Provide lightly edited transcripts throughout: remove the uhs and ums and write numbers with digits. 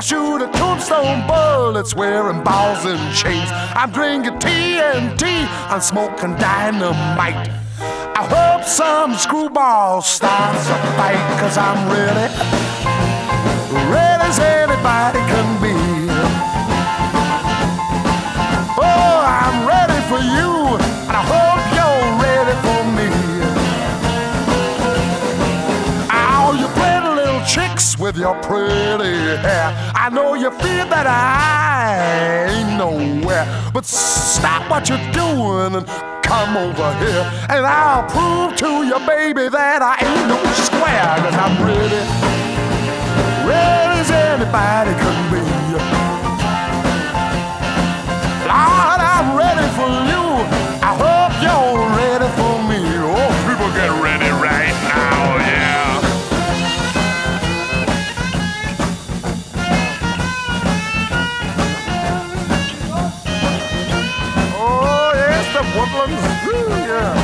shoot a tombstone bullets wearing balls and chains. I'm drinking TNT, I'm smoking dynamite. I hope some screwball starts a fight, 'cause I'm ready, ready as anybody can be. Oh, I'm ready for you, and I hope you're ready for me. Oh, you pretty little chicks with your pretty hair, I know you feel that I ain't nowhere, but stop what you're doing and come over here, and I'll prove to you, baby, that I ain't no square. 'Cause I'm ready, ready as anybody can be. Lord, I'm ready for you, I hope you're ready for me. Oh, people get ready right now, yeah. Oh, yes, the woodlands, woo, yeah.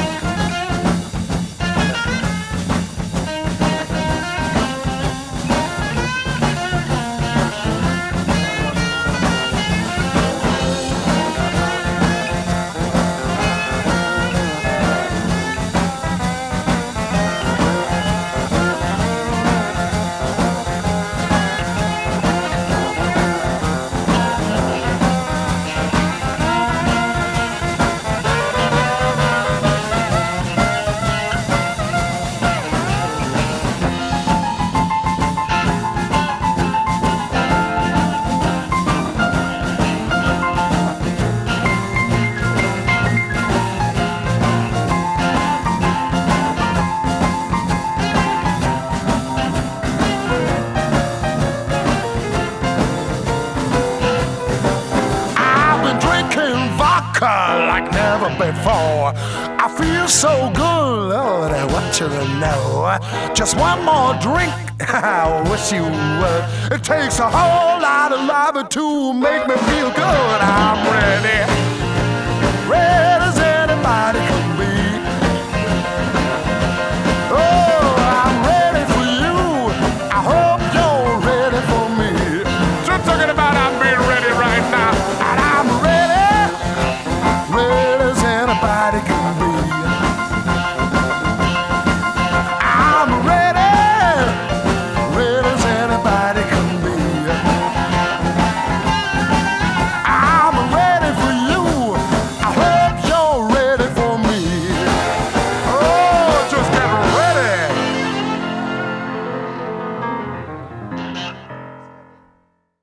Like never before. I feel so good, Lord, I want you to know. Just one more drink, I wish you would. It takes a whole lot of love to make me feel good. I'm ready.